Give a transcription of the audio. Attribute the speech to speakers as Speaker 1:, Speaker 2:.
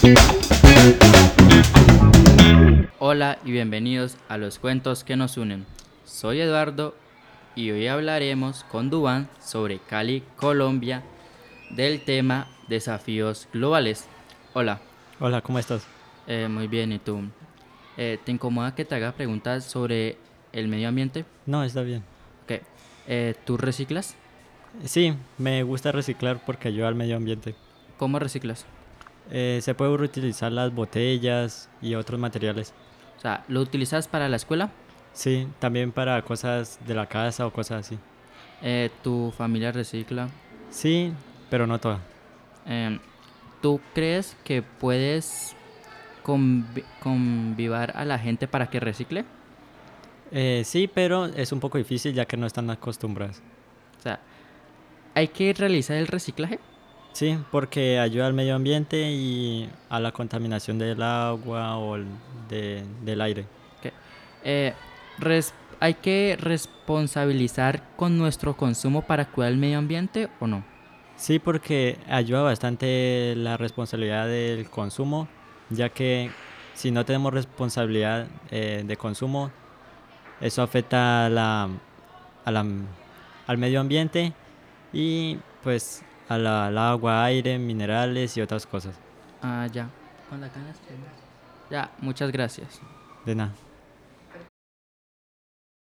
Speaker 1: Hola y bienvenidos a los cuentos que nos unen. Soy Eduardo y hoy hablaremos con Duván sobre Cali, Colombia, del tema desafíos globales. Hola,
Speaker 2: Hola, ¿cómo estás?
Speaker 1: muy bien, ¿y tú? ¿Te incomoda que te haga preguntas sobre el medio ambiente?
Speaker 2: No, está bien.
Speaker 1: Ok, ¿tú reciclas?
Speaker 2: Sí, me gusta reciclar porque ayuda al medio ambiente.
Speaker 1: ¿Cómo reciclas?
Speaker 2: Se puede reutilizar las botellas y otros materiales.
Speaker 1: O sea, ¿lo utilizas para la escuela?
Speaker 2: Sí, también para cosas de la casa o cosas así.
Speaker 1: ¿Tu familia recicla?
Speaker 2: Sí, pero no todas.
Speaker 1: Em, ¿Tú crees que puedes convivar a la gente para que recicle?
Speaker 2: Sí, pero es un poco difícil ya que no están acostumbradas.
Speaker 1: O sea, hay que realizar el reciclaje.
Speaker 2: Sí, porque ayuda al medio ambiente y a la contaminación del agua o del aire.
Speaker 1: Que, eh, ¿Hay que responsabilizar con nuestro consumo para cuidar el medio ambiente o no?
Speaker 2: Sí, porque ayuda bastante la responsabilidad del consumo, ya que si no tenemos responsabilidad de consumo, eso afecta a la- al medio ambiente y pues al agua, aire, minerales y otras cosas.
Speaker 1: Ah, ya. Con la ganas. Ya, muchas gracias.
Speaker 2: De nada.